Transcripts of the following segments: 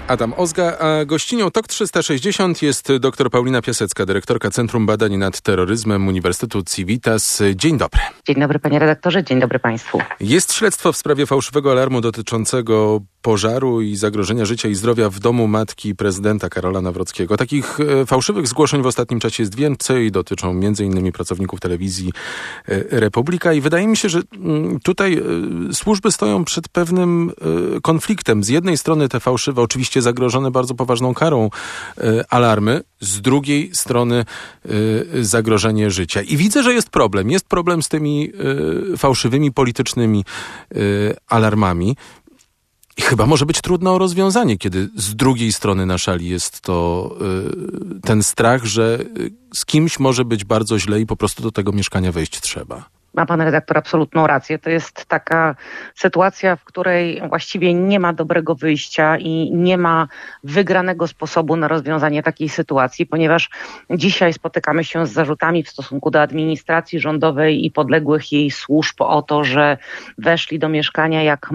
Adam Ozga, a gościnią TOK 360 jest dr Paulina Piasecka, dyrektorka Centrum Badań nad Terroryzmem Uniwersytetu Civitas. Dzień dobry. Dzień dobry panie redaktorze, dzień dobry państwu. Jest śledztwo w sprawie fałszywego alarmu dotyczącego pożaru i zagrożenia życia i zdrowia w domu matki prezydenta Karola Nawrockiego. Takich fałszywych zgłoszeń w ostatnim czasie jest więcej, dotyczą m.in. pracowników telewizji Republika i wydaje mi się, że tutaj służby stoją przed pewnym konfliktem. Z jednej strony te fałszywe, oczywiście zagrożone bardzo poważną karą alarmy, z drugiej strony zagrożenie życia. I widzę, że jest problem. Jest problem z tymi fałszywymi politycznymi alarmami. I chyba może być trudne o rozwiązanie, kiedy z drugiej strony na szali jest to ten strach, że z kimś może być bardzo źle i po prostu do tego mieszkania wejść trzeba. Ma pan redaktor absolutną rację. To jest taka sytuacja, w której właściwie nie ma dobrego wyjścia i nie ma wygranego sposobu na rozwiązanie takiej sytuacji, ponieważ dzisiaj spotykamy się z zarzutami w stosunku do administracji rządowej i podległych jej służb o to, że weszli do mieszkania jak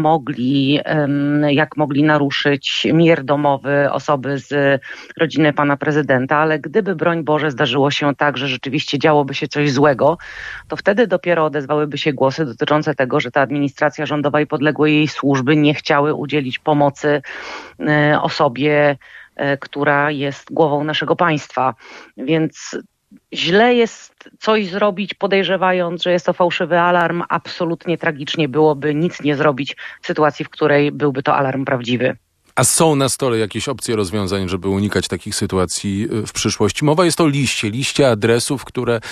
mogli naruszyć mier domowy osoby z rodziny pana prezydenta, ale gdyby, broń Boże, zdarzyło się tak, że rzeczywiście działoby się coś złego, to wtedy dopiero odezwałyby się głosy dotyczące tego, że ta administracja rządowa i podległe jej służby nie chciały udzielić pomocy osobie, która jest głową naszego państwa. Więc źle jest coś zrobić, podejrzewając, że jest to fałszywy alarm. Absolutnie tragicznie byłoby nic nie zrobić w sytuacji, w której byłby to alarm prawdziwy. A są na stole jakieś opcje rozwiązań, żeby unikać takich sytuacji w przyszłości? Mowa jest o liście adresów,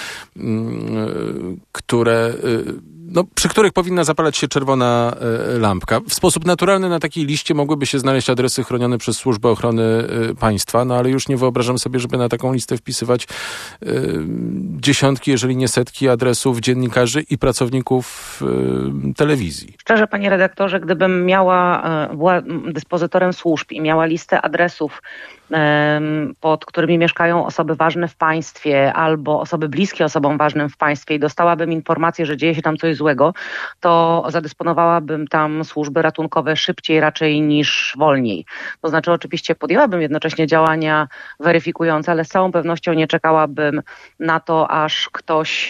przy których powinna zapalać się czerwona lampka. W sposób naturalny na takiej liście mogłyby się znaleźć adresy chronione przez Służbę Ochrony Państwa, no ale już nie wyobrażam sobie, żeby na taką listę wpisywać dziesiątki, jeżeli nie setki adresów dziennikarzy i pracowników telewizji. Szczerze, panie redaktorze, gdybym była dyspozytorem służb i miała listę adresów, pod którymi mieszkają osoby ważne w państwie albo osoby bliskie osobom ważnym w państwie i dostałabym informację, że dzieje się tam coś złego, to zadysponowałabym tam służby ratunkowe szybciej raczej niż wolniej. To znaczy oczywiście podjęłabym jednocześnie działania weryfikujące, ale z całą pewnością nie czekałabym na to, aż ktoś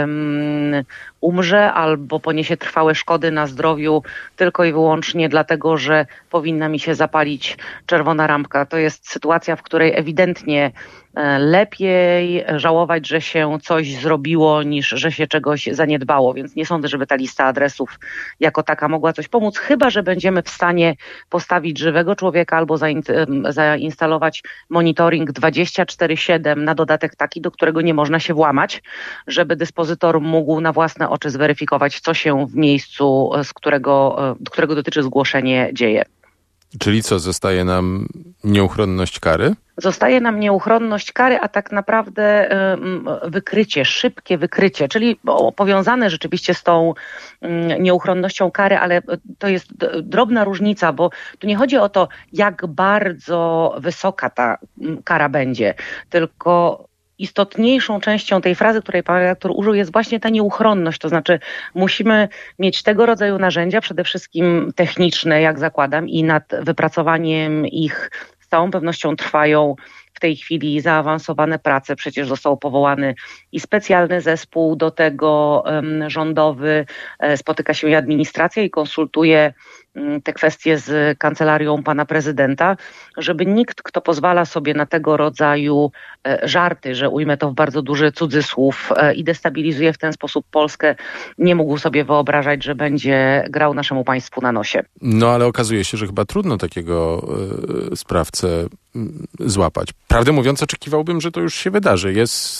umrze albo poniesie trwałe szkody na zdrowiu tylko i wyłącznie dlatego, że powinna mi się zapalić czerwona lampka. To jest sytuacja, w której ewidentnie lepiej żałować, że się coś zrobiło, niż że się czegoś zaniedbało. Więc nie sądzę, żeby ta lista adresów jako taka mogła coś pomóc, chyba że będziemy w stanie postawić żywego człowieka albo zainstalować monitoring 24/7 na dodatek taki, do którego nie można się włamać, żeby dyspozytor mógł na własne oczy zweryfikować, co się w miejscu, do którego dotyczy zgłoszenie, dzieje. Czyli co, zostaje nam nieuchronność kary? Zostaje nam nieuchronność kary, a tak naprawdę szybkie wykrycie, czyli powiązane rzeczywiście z tą nieuchronnością kary, ale to jest drobna różnica, bo tu nie chodzi o to, jak bardzo wysoka ta kara będzie, tylko istotniejszą częścią tej frazy, której pan redaktor użył, jest właśnie ta nieuchronność. To znaczy musimy mieć tego rodzaju narzędzia, przede wszystkim techniczne, jak zakładam, i nad wypracowaniem ich z całą pewnością trwają w tej chwili zaawansowane prace. Przecież został powołany i specjalny zespół do tego rządowy. Spotyka się i administracja i konsultuje te kwestie z kancelarią pana prezydenta, żeby nikt, kto pozwala sobie na tego rodzaju żarty, że ujmę to w bardzo duży cudzysłów i destabilizuje w ten sposób Polskę, nie mógł sobie wyobrażać, że będzie grał naszemu państwu na nosie. No ale okazuje się, że chyba trudno takiego sprawcę złapać. Prawdę mówiąc, oczekiwałbym, że to już się wydarzy.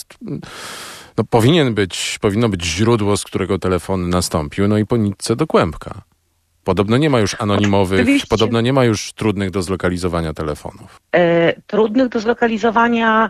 Powinno być źródło, z którego telefon nastąpił, no i po nitce do kłębka. Podobno nie ma już anonimowych, oczywiście. Podobno nie ma już trudnych do zlokalizowania telefonów. Trudnych do zlokalizowania,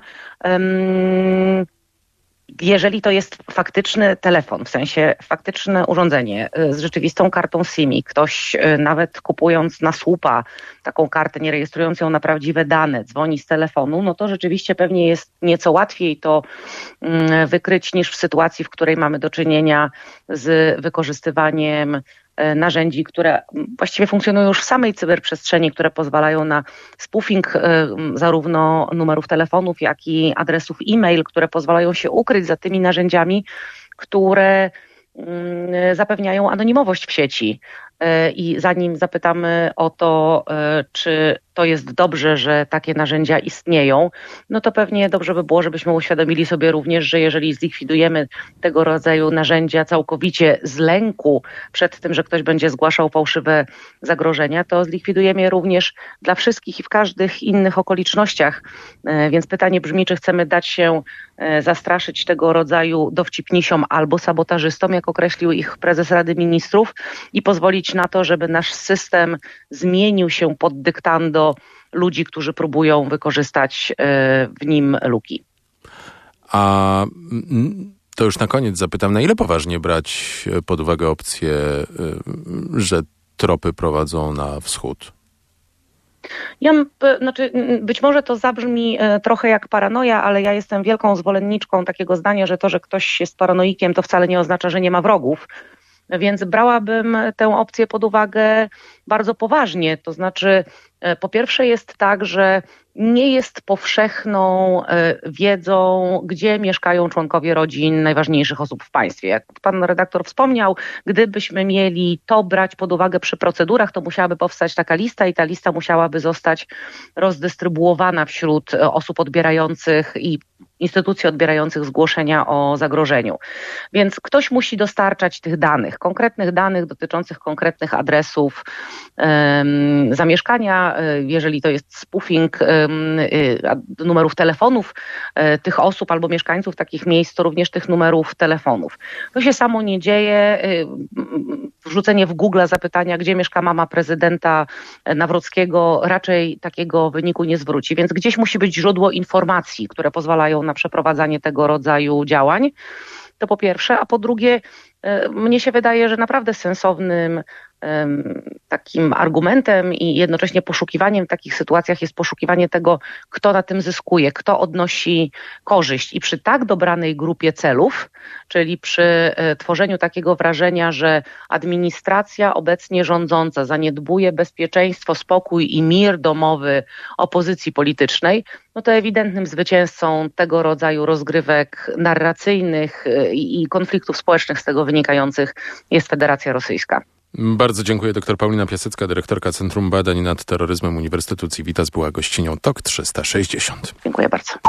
jeżeli to jest faktyczny telefon, w sensie faktyczne urządzenie z rzeczywistą kartą SIM i ktoś nawet kupując na słupa taką kartę, nie rejestrując ją na prawdziwe dane, dzwoni z telefonu, no to rzeczywiście pewnie jest nieco łatwiej to wykryć niż w sytuacji, w której mamy do czynienia z wykorzystywaniem narzędzi, które właściwie funkcjonują już w samej cyberprzestrzeni, które pozwalają na spoofing zarówno numerów telefonów, jak i adresów e-mail, które pozwalają się ukryć za tymi narzędziami, które zapewniają anonimowość w sieci. I zanim zapytamy o to, czy to jest dobrze, że takie narzędzia istnieją, no to pewnie dobrze by było, żebyśmy uświadomili sobie również, że jeżeli zlikwidujemy tego rodzaju narzędzia całkowicie z lęku przed tym, że ktoś będzie zgłaszał fałszywe zagrożenia, to zlikwidujemy je również dla wszystkich i w każdych innych okolicznościach. Więc pytanie brzmi, czy chcemy dać się zastraszyć tego rodzaju dowcipnisiom albo sabotażystom, jak określił ich prezes Rady Ministrów, i pozwolić na to, żeby nasz system zmienił się pod dyktando ludzi, którzy próbują wykorzystać w nim luki. A to już na koniec zapytam, na ile poważnie brać pod uwagę opcję, że tropy prowadzą na wschód? Być może to zabrzmi trochę jak paranoja, ale ja jestem wielką zwolenniczką takiego zdania, że to, że ktoś jest paranoikiem, to wcale nie oznacza, że nie ma wrogów. Więc brałabym tę opcję pod uwagę bardzo poważnie. To znaczy, po pierwsze jest tak, że nie jest powszechną wiedzą, gdzie mieszkają członkowie rodzin najważniejszych osób w państwie. Jak pan redaktor wspomniał, gdybyśmy mieli to brać pod uwagę przy procedurach, to musiałaby powstać taka lista i ta lista musiałaby zostać rozdystrybuowana wśród osób odbierających i instytucji odbierających zgłoszenia o zagrożeniu. Więc ktoś musi dostarczać tych danych, konkretnych danych dotyczących konkretnych adresów zamieszkania, jeżeli to jest spoofing numerów telefonów tych osób albo mieszkańców takich miejsc, to również tych numerów telefonów. To się samo nie dzieje. Wrzucenie w Google zapytania, gdzie mieszka mama prezydenta Nawrockiego, raczej takiego wyniku nie zwróci. Więc gdzieś musi być źródło informacji, które pozwalają na przeprowadzanie tego rodzaju działań. To po pierwsze, a po drugie, mnie się wydaje, że naprawdę sensownym takim argumentem i jednocześnie poszukiwaniem w takich sytuacjach jest poszukiwanie tego, kto na tym zyskuje, kto odnosi korzyść. I przy tak dobranej grupie celów, czyli przy tworzeniu takiego wrażenia, że administracja obecnie rządząca zaniedbuje bezpieczeństwo, spokój i mir domowy opozycji politycznej, no to ewidentnym zwycięzcą tego rodzaju rozgrywek narracyjnych i konfliktów społecznych z tego wynikających jest Federacja Rosyjska. Bardzo dziękuję. Dr Paulina Piasecka, dyrektorka Centrum Badań nad Terroryzmem Uniwersytetu Civitas, była gościnią TOK 360. Dziękuję bardzo.